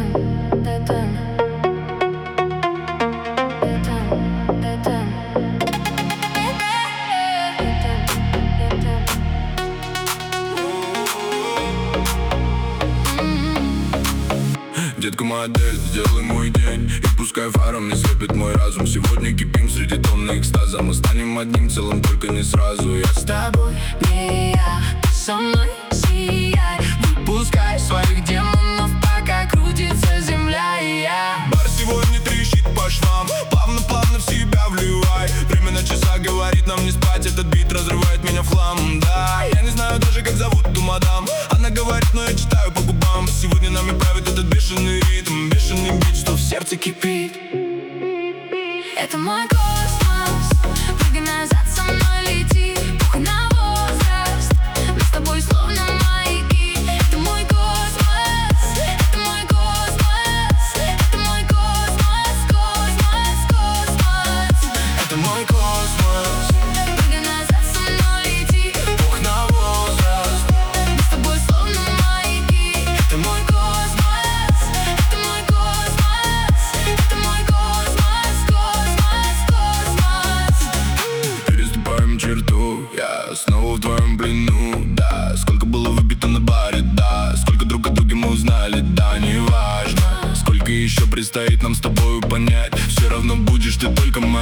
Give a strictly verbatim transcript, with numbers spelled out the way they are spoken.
Детка модель, сделай мой день, и пускай фаром не слепит мой разум. Сегодня кипим среди тонны экстаза. Мы станем одним целым, только не сразу. Я с тобой, не я, ты со мной сияй. Выпускай своих демонов, пока крутится земля и я. Бар сегодня трещит по швам, плавно-плавно в себя вливай. Время на часах говорит нам не спать, этот бит разрывает меня в хлам. Да, я не знаю даже, как зовут ту мадам. Она говорит, но я читаю по губам. Сегодня нами правит этот бешеный ритм, бешеный бит, что в сердце кипит. Это мой космос, прыгай назад, со мной лети. Похуй на возраст, мы с тобой словно маяки. Это мой космос, это мой космос, это мой космос, космос, космос. Это мой космос, прыгай назад, со мной лети. Похуй на возраст, мы с тобой словно маяки. это мой космос, это мой космос, это мой космос, космос, космос. Переступаем черту, я снова в твоем плену. Да, сколько было выбито на баре, да, сколько друг о друге мы узнали, да, неважно. Сколько еще предстоит нам с тобою понять, все равно будешь ты только моя.